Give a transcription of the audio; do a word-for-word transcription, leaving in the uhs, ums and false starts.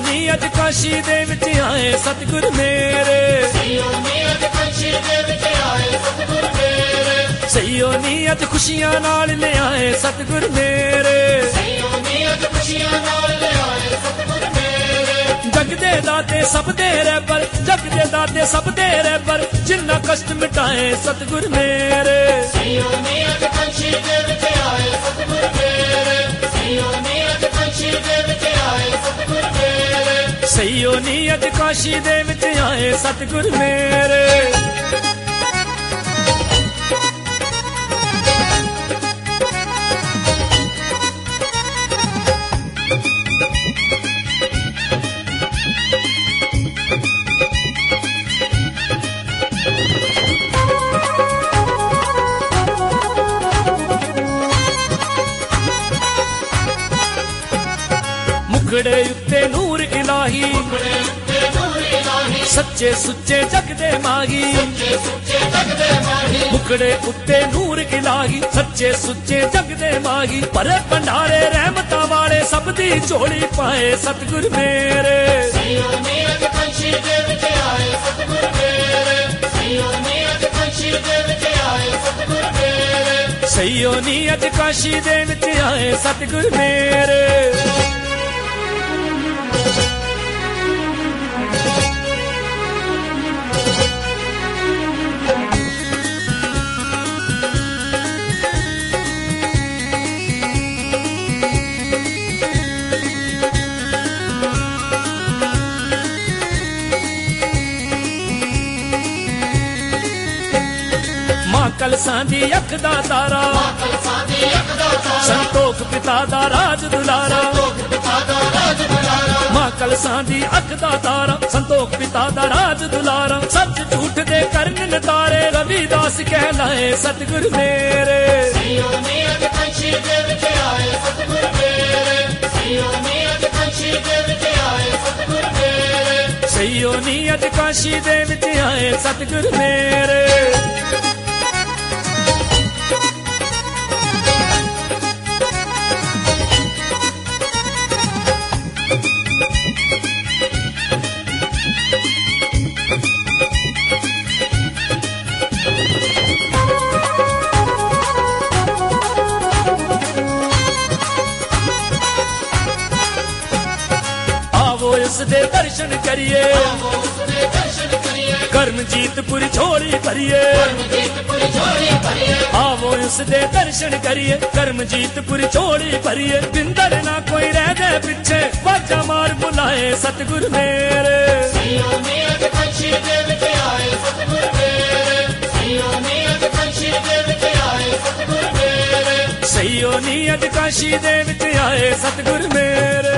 ਨੀ ਅੱਜ ਕਾਸ਼ੀ ਦੇ ਵਿੱਚ ਆਏ ਸਤਿਗੁਰ ਮੇਰੇ। ਸਈਓ ਨੀ ਅੱਜ ਕਾਸ਼ੀ ਦੇ ਵਿੱਚ ਆਏ ਸਤਿਗੁਰ ਮੇਰੇ। ਸਈਓ ਨੀ ਅੱਜ ਖੁਸ਼ੀਆਂ ਨਾਲ ਲਿਆਏ ਸਤਿਗੁਰ ਮੇਰੇ। ਸਈਓ ਨੀ ਅੱਜ ਖੁਸ਼ੀਆਂ ਨਾਲ ਲਿਆਏ ਸਤਿਗੁਰ ਮੇਰੇ। ਜਗ ਦੇ ਦਾਤੇ ਸਭ ਦੇ ਰਹਿਬਰ, ਜਗ ਦੇ ਦਾਤੇ ਸਭ ਦੇ ਰਹਿਬਰ, ਜਿਨ੍ਹਾਂ ਕਸ਼ਟ ਮਿਟਾਏ ਸਤਿਗੁਰ ਮੇਰੇ। ਸਈਓ ਨੀ ਅੱਜ ਕਾਸ਼ੀ ਦੇ ਵਿੱਚ ਆਏ ਸਤਿਗੁਰ ਮੇਰੇ। ਸਈਓ ਨੀ ਅੱਜ ਕਾਸ਼ੀ ਦੇ ਵਿੱਚ ਆਏ ਸਤਿਗੁਰ ਮੇਰੇ। ਸਈਓ ਨੀ ਅੱਜ ਕਾਸ਼ੀ ਦੇ ਵਿੱਚ ਆਏ ਸਤਿਗੁਰ ਮੇਰੇ। ਮੁਖੜੇ ਉੱਤੇ ਨੂਰ ਇਲਾਹੀ, ਮੁਖੜੇ ਉੱਤੇ ਨੂਰ ਇਲਾਹੀ, ਸੱਚੇ ਸੁੱਚੇ ਜਗ ਦੇ ਮਾਹੀ। ਸੱਚੇ ਸੁੱਚੇ ਜਗ ਦੇ ਮਾਹੀ। ਮੁਖੜੇ ਉੱਤੇ ਨੂਰ ਇਲਾਹੀ, ਸੱਚੇ ਸੁੱਚੇ ਜਗ ਦੇ ਮਾਹੀ। ਭਰੇ ਭੰਡਾਰੇ ਰਹਿਮਤਾਂ ਵਾਲੇ ਸਭ ਦੀ ਝੋਲੀ ਪਾਏ ਸਤਿਗੁਰ ਮੇਰੇ। ਸਈਓ ਨੀ ਅੱਜ ਕਾਸ਼ੀ ਦੇ ਵਿੱਚ ਆਏ ਸਤਿਗੁਰ ਮੇਰੇ। ਸਈਓ ਨੀ ਅੱਜ ਕਾਸ਼ੀ ਦੇ ਵਿੱਚ ਆਏ ਸਤਿਗੁਰ ਮੇਰੇ। ਸਈਓ ਨੀ ਅੱਜ ਕਾਸ਼ੀ ਦੇ ਵਿੱਚ ਆਏ ਸਤਿਗੁਰ ਮੇਰੇ। ਕਲਸਾਂ ਦੀ ਅੱਖ ਦਾ ਤਾਰਾ, ਕਲਸਾਂ ਦੀ ਅੱਖ ਦਾ ਤਾਰਾ, ਸੰਤੋਖ ਪਿਤਾ ਦਾ ਰਾਜ ਦੁਲਾਰਾ। ਸੰਤੋਖ ਪਿਤਾ ਦਾ ਰਾਜ ਦੁਲਾਰਾ। ਮਾਂ ਕਲਸਾਂ ਦੀ ਅੱਖ ਦਾ ਤਾਰਾ, ਸੰਤੋਖ ਪਿਤਾ ਦਾ ਰਾਜ ਦੁਲਾਰਾ। ਸੱਚ ਝੂਠ ਦੇ ਕਰਨ ਨਤਾਰੇ, ਰਵੀਦਾਸ ਕਹਿਲਾਏ ਸਤਿਗੁਰ ਮੇਰੇ। ਸਈਓ ਨੀ ਅੱਜ ਕਾਸ਼ੀ ਦੇ ਵਿੱਚ ਆਏ ਸਤਿਗੁਰ ਮੇਰੇ। ਸਈਓ ਨੀ ਅੱਜ ਕਾਸ਼ੀ ਦੇ ਵਿੱਚ ਆਏ ਸਤਿਗੁਰ ਮੇਰੇ। ਸਈਓ ਨੀ ਅੱਜ ਕਾਸ਼ੀ ਦੇ ਵਿੱਚ ਆਏ ਸਤਿਗੁਰ ਮੇਰੇ। ਉਸ ਦੇ ਦਰਸ਼ਨ ਕਰੀਏ, ਉਸਦੇ ਦਰਸ਼ਨ ਕਰੀਏ। ਕਰਮਜੀਤਪੁਰ ਝੋਲੀ ਭਰੀਏ, ਕਰਮਜੀਤਪੁਰ ਝੋਲੀ ਭਰੀਏ। ਆਵੋ ਉਸ ਦੇ ਦਰਸ਼ਨ ਕਰੀਏ, ਕਰਮਜੀਤਪੁਰ ਝੋਲੀ ਭਰੀਏ। ਬਿੰਦਰ ਨਾ ਕੋਈ ਰਹਿ ਜਾਏ ਪਿੱਛੇ, ਵਾਜਾ ਮਾਰ ਬੁਲਾਏ ਸਤਿਗੁਰ ਮੇਰੇ। ਸਈਓ ਨੀ ਅੱਜ ਕਾਸ਼ੀ ਦੇ ਵਿੱਚ ਆਏ ਸਤਿਗੁਰ ਮੇਰੇ। ਸਈਓ ਨੀ ਅੱਜ ਕਾਸ਼ੀ ਦੇ ਵਿੱਚ ਆਏ ਸਤਿਗੁਰ ਮੇਰੇ। ਸਈਓ ਨੀ ਅੱਜ ਕਾਸ਼ੀ ਦੇ ਵਿੱਚ ਆਏ ਸਤਿਗੁਰ ਮੇਰੇ।